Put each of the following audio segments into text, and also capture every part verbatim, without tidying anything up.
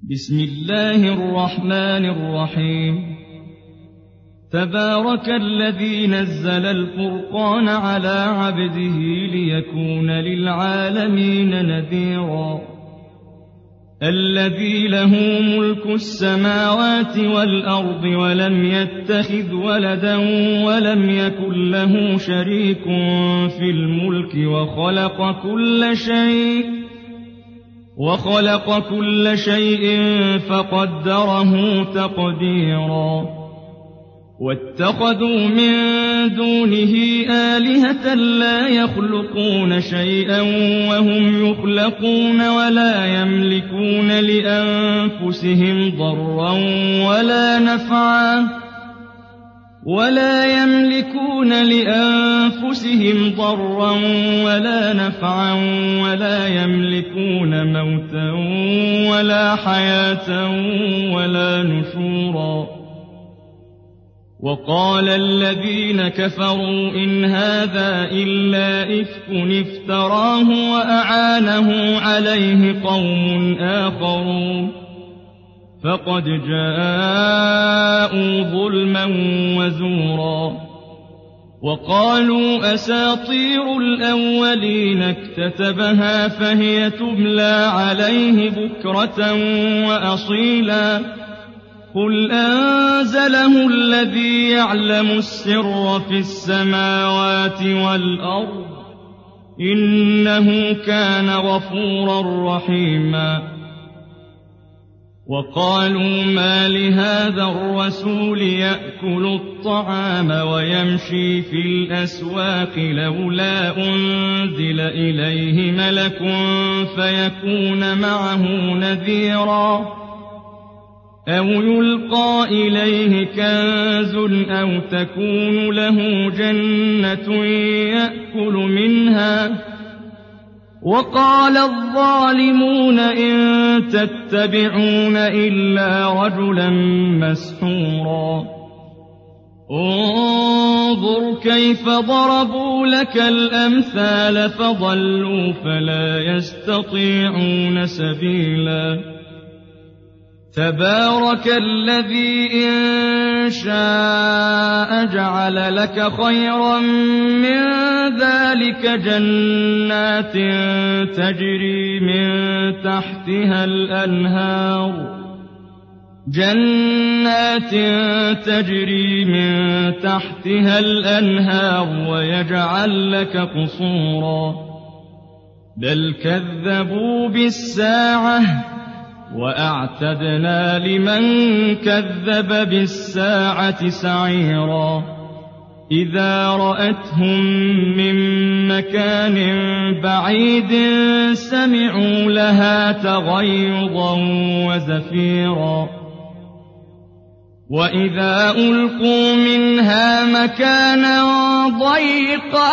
بسم الله الرحمن الرحيم. تبارك الذي نزل الفرقان على عبده ليكون للعالمين نذيرا. الذي له ملك السماوات والأرض ولم يتخذ ولدا ولم يكن له شريك في الملك وخلق كل شيء وخلق كل شيء فقدره تقديرا. واتخذوا من دونه آلهة لا يخلقون شيئا وهم يخلقون ولا يملكون لأنفسهم ضرا ولا نفعا ولا يملكون لأنفسهم ضرا ولا نفعا ولا يملكون موتا ولا حياة ولا نشورا. وقال الذين كفروا إن هذا إلا إفك افتراه وأعانه عليه قوم آخرون فقد جاءوا ظلما وزورا. وقالوا أساطير الأولين اكتتبها فهي تملى عليه بكرة وأصيلا. قل أنزله الذي يعلم السر في السماوات والأرض إنه كان غفورا رحيما. وقالوا ما لهذا الرسول يأكل الطعام ويمشي في الأسواق لولا أنزل إليه ملك فيكون معه نذيرا أو يلقى إليه كنز أو تكون له جنة يأكل منها. وقال الظالمون إن تتبعون إلا رجلا مسحورا. انظر كيف ضربوا لك الأمثال فضلوا فلا يستطيعون سبيلا. تبارك الذي إن شاء جعل لك خيرا من ذلك جنات تجري من تحتها الأنهار جنات تجري من تحتها الأنهار ويجعل لك قصورا. بل كذبوا بالساعة وأعتدنا لمن كذب بالساعة سعيرا. إذا رأتهم من مكان بعيد سمعوا لها تغيظا وزفيرا. وإذا ألقوا منها مكانا ضيقا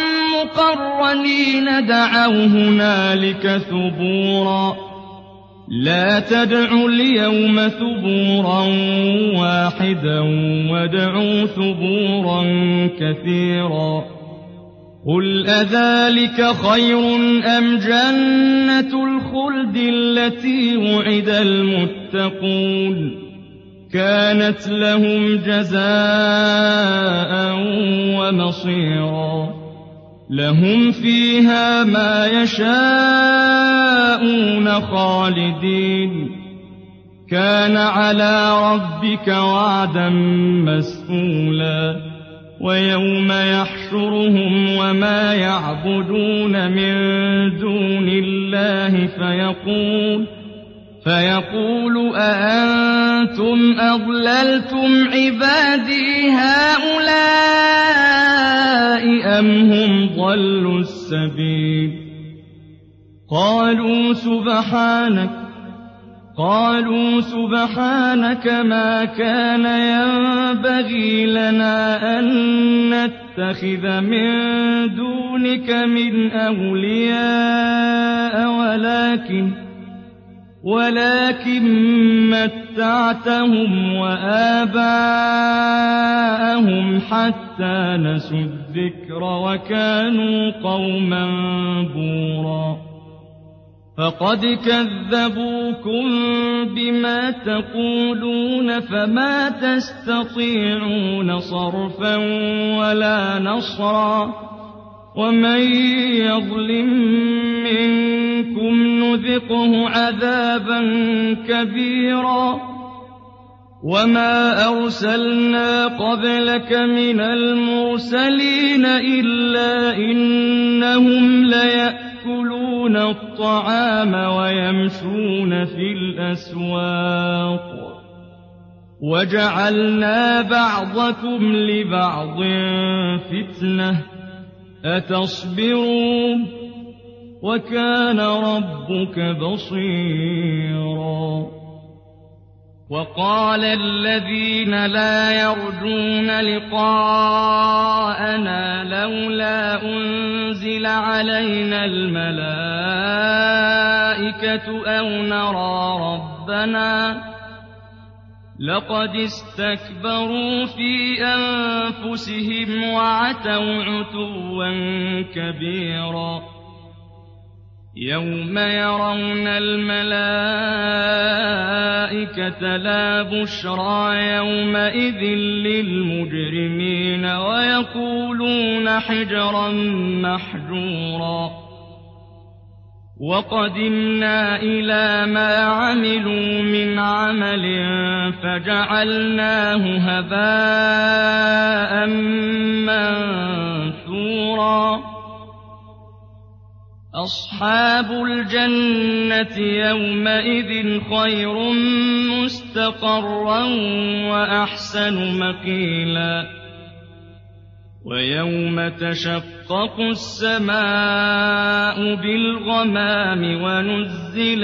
مقرنين دعوا هنالك ثبورا. لا تدعوا اليوم ثبورا واحدا وادعوا ثبورا كثيرا. قل أذلك خير أم جنة الخلد التي وعد المتقون كانت لهم جزاء ومصيرا. لهم فيها ما يشاءون خالدين كان على ربك وعدا مسئولا. ويوم يحشرهم وما يعبدون من دون الله فيقول فيقول أأنتم أضللتم عبادي هؤلاء أم هم ضلوا السبيل. قالوا سبحانك قالوا سبحانك ما كان ينبغي لنا أن نتخذ من دونك من أولياء ولكن ولكن متعتهم وآباءهم حتى نسوا الذكر وكانوا قوما بورا. فقد كذبوكم بما تقولون فما تستطيعون صرفا ولا نصرا ومن يظلم منكم نذقه عذابا كبيرا وما أرسلنا قبلك من المرسلين إلا إنهم ليأكلون الطعام ويمشون في الأسواق وجعلنا بعضكم لبعض فتنة أتصبرون وكان ربك بصيرا وقال الذين لا يرجون لقاءنا لولا أنزل علينا الملائكة أو نرى ربنا لقد استكبروا في أنفسهم وعتوا عتوا كبيرا يوم يرون الملائكة لا بشرى يومئذ للمجرمين ويقولون حجرا محجورا وقدمنا إلى ما عملوا من عمل فجعلناه هباء منثورا أصحاب الجنة يومئذ خير مستقرا وأحسن مقيلا ويوم تشقق السماء بالغمام ونزل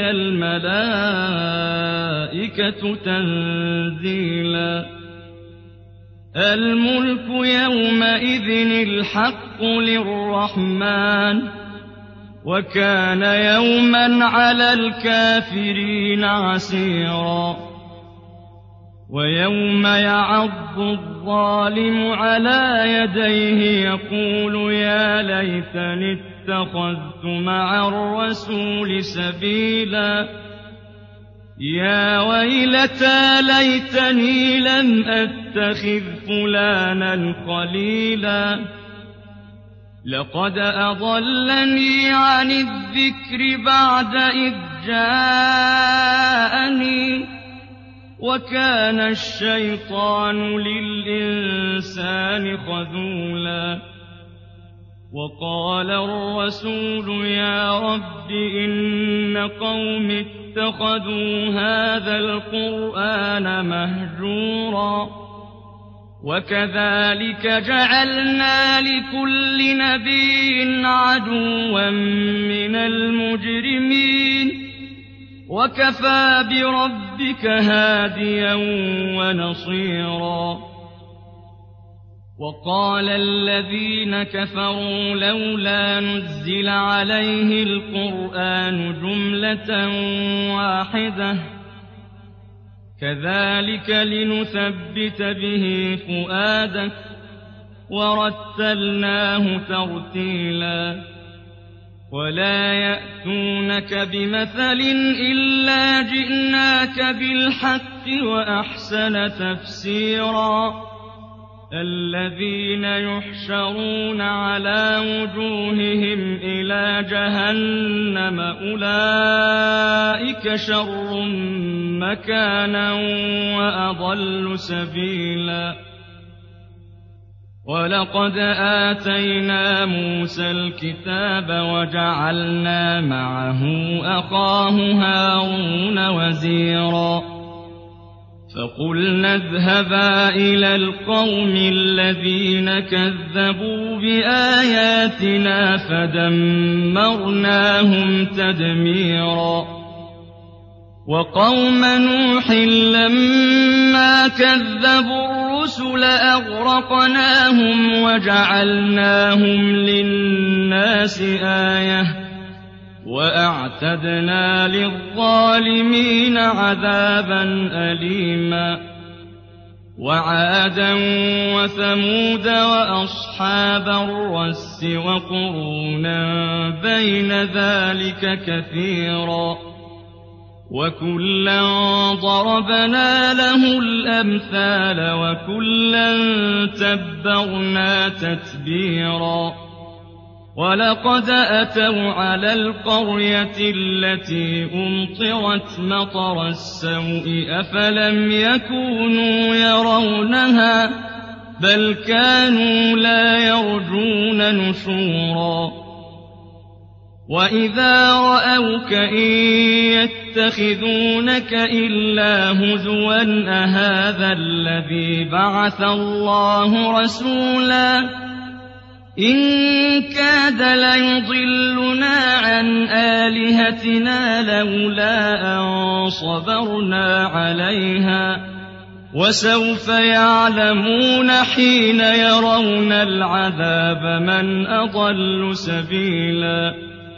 الملائكة تنزيلا الملك يومئذ الحق للرحمن وكان يوما على الكافرين عسيرا ويوم يعض الظالم على يديه يقول يا ليتني اتخذت مع الرسول سبيلا يا ويلتى ليتني لم أتخذ فلانا خليلا لقد أضلني عن الذكر بعد إذ جاءني وكان الشيطان للإنسان خذولا وقال الرسول يا رب إن قوم اتخذوا هذا القرآن مهجورا وكذلك جعلنا لكل نبي عدوا من المجرمين وكفى بربك هاديا ونصيرا وقال الذين كفروا لولا نزل عليه القرآن جملة واحدة كذلك لنثبت به فؤادك ورتلناه ترتيلا ولا يأتونك بمثل إلا جئناك بالحق وأحسن تفسيرا الذين يحشرون على وجوههم إلى جهنم أولئك شر مكانا وأضل سبيلا ولقد آتينا موسى الكتاب وجعلنا معه أخاه هارون وزيرا فقلنا اذهبا إلى القوم الذين كذبوا بآياتنا فدمرناهم تدميرا وقوم نوح لما كذبوا الرسل أغرقناهم وجعلناهم للناس آية وأعتدنا للظالمين عذابا أليما وعادا وثمود وأصحاب الرس وقرونا بين ذلك كثيرا وكلا ضربنا له الأمثال وكلا تبرنا تتبيرا ولقد أتوا على القرية التي أمطرت مطر السوء أفلم يكونوا يرونها بل كانوا لا يرجون نشورا وإذا رأوك إن يتخذونك إلا هزوا أهذا الذي بعث الله رسولا إن كاد ليضلنا عن آلهتنا لولا أن صبرنا عليها وسوف يعلمون حين يرون العذاب من أضل سبيلا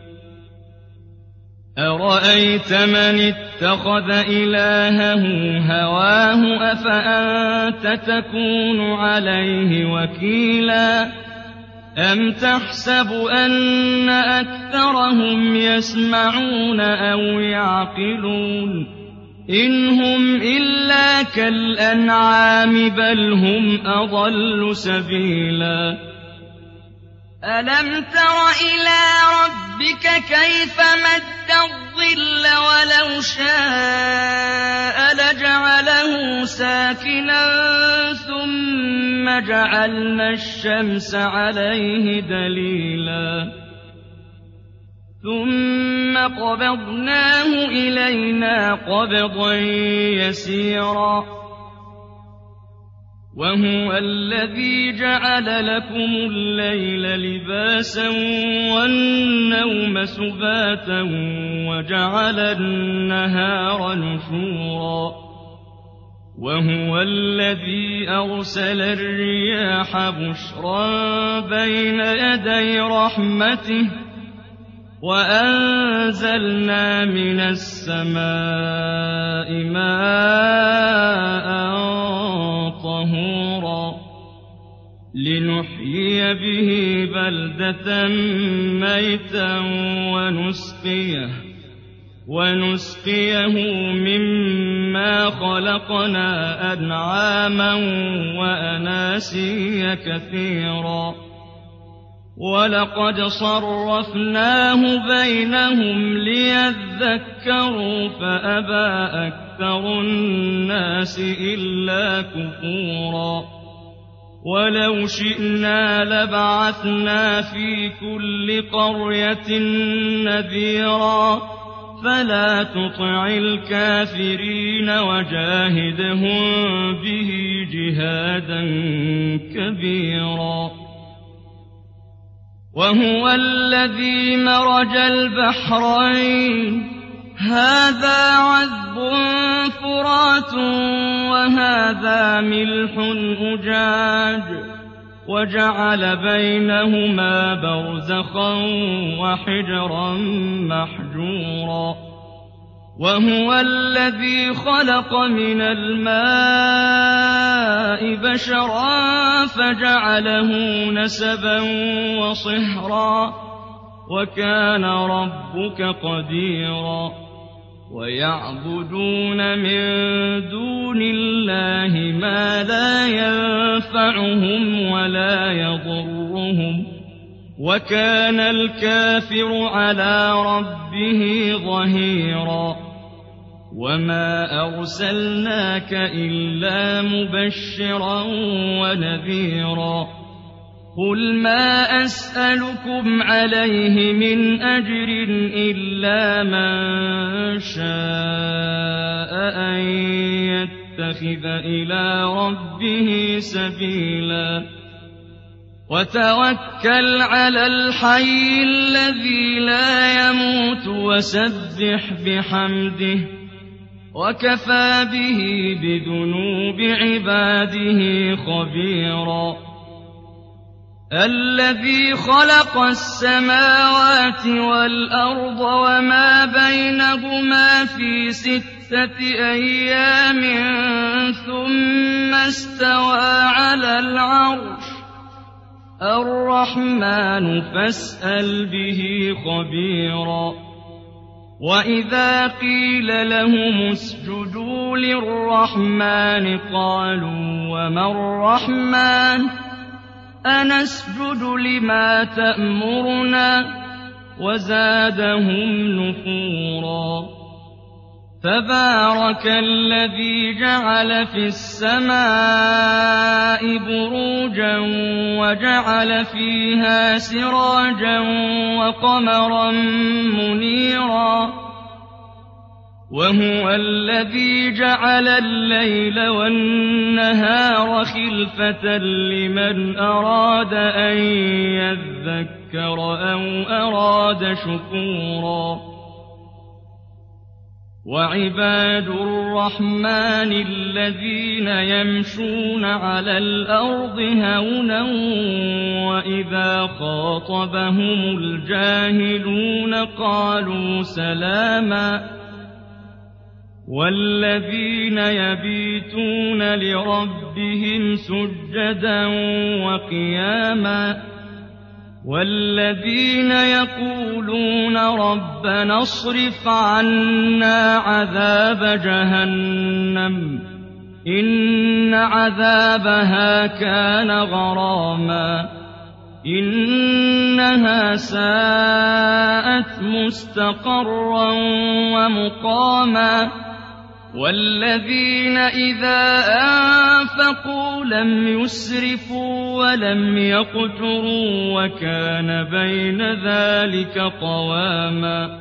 أرأيت من اتخذ إلهه هواه أفأنت تكون عليه وكيلا أم تحسب أن أكثرهم يسمعون أو يعقلون إن هم إلا كالأنعام بل هم أضل سبيلا ألم تر إلى ربك كيف مد الظل ولو شاء لجعله ساكنا ثم جعلنا الشمس عليه دليلا ثم قبضناه إلينا قبضا يسيرا وهو الذي جعل لكم الليل لباسا والنوم سباتا وجعل النهار نشورا وهو الذي أرسل الرياح بشرا بين يدي رحمته وأنزلنا من السماء ماء طهورا لنحيي به بلدة ميتا ونسقيه ونسقيه مما خلقنا أنعاما وأناسيا كثيرا ولقد صرفناه بينهم ليذكروا فأبى أكثر الناس إلا كفورا ولو شئنا لبعثنا في كل قرية نذيرا فلا تطع الكافرين وجاهدهم به جهادا كبيرا وهو الذي مرج البحرين هذا عذب فرات وهذا ملح أجاج وجعل بينهما برزخا وحجرا محجورا وهو الذي خلق من الماء بشرا فجعله نسبا وصهرا وكان ربك قديرا ويعبدون من دون الله ما لا ينفعهم ولا يضرهم وكان الكافر على ربه ظهيرا وما أرسلناك إلا مبشرا ونذيرا قل ما أسألكم عليه من أجر إلا من شاء أن يتخذ إلى ربه سبيلا وتوكل على الحي الذي لا يموت وسبح بحمده وكفى به بذنوب عباده خبيرا الذي خلق السماوات والأرض وما بينهما في ستة أيام ثم استوى على العرش الرحمن فاسأل به خبيرا وإذا قيل لهم اسجدوا للرحمن قالوا وما الرحمن أنسجد لما تأمرنا وزادهم نفورا تبارك الذي جعل في السماء بروجا وجعل فيها سراجا وقمرا منيرا وهو الذي جعل الليل والنهار خلفة لمن أراد أن يذكر أو أراد شكورا وعباد الرحمن الذين يمشون على الأرض هونا وإذا خاطبهم الجاهلون قالوا سلاما والذين يبيتون لربهم سجدا وقياما والذين يقولون ربنا اصرف عنا عذاب جهنم إن عذابها كان غراما إنها ساءت مستقرا ومقاما والذين إذا أنفقوا لم يسرفوا ولم يقتروا وكان بين ذلك قواما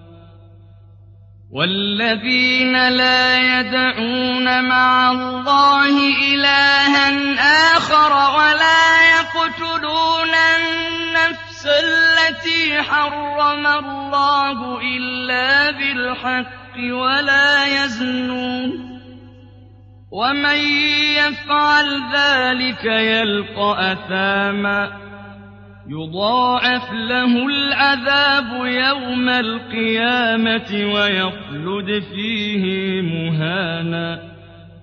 والذين لا يدعون مع الله إلها آخر ولا يقتلون النفس التي حرم الله إلا بالحق ولا يزنون ومن يفعل ذلك يلقى أثاما يضاعف له العذاب يوم القيامة ويخلد فيه مهانا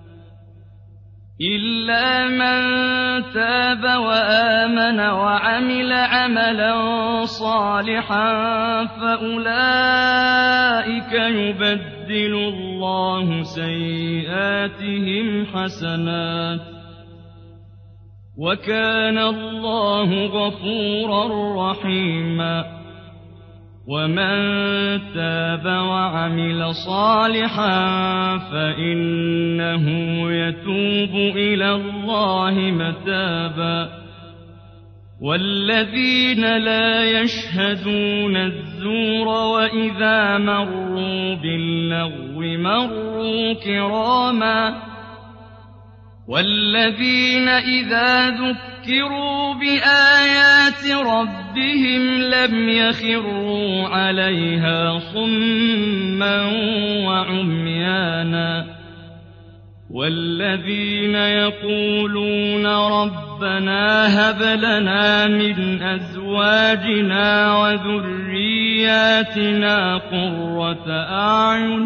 إلا من تاب وآمن وعمل عملا صالحا فأولئك يبدل الله سيئاتهم حسنات وكان الله غفورا رحيما ومن تاب وعمل صالحا فإنه يتوب إلى الله متابا والذين لا يشهدون الزور وإذا مروا باللغو مروا كراما والذين إذا ذكروا بآيات ربهم لم يخروا عليها صما وعميانا والذين يقولون ربنا هب لنا من أزواجنا وذرياتنا قرة أعين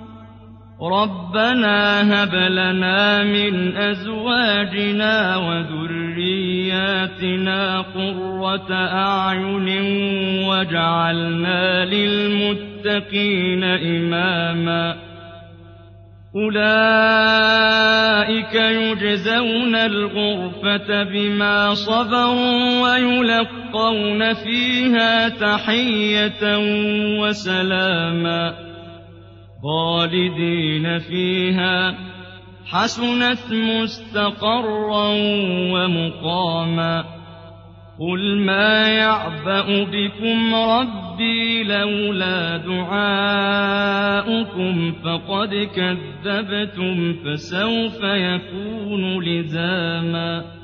ربنا هب لنا من أزواجنا وذرياتنا قرة أعين واجعلنا للمتقين إماما أولئك يجزون الغرفة بما صبروا ويلقون فيها تحية وسلاما خالدين فيها حسنت مستقرا ومقاما قل ما يعبأ بكم ربي لولا دعاؤكم فقد كذبتم فسوف يكون لزاما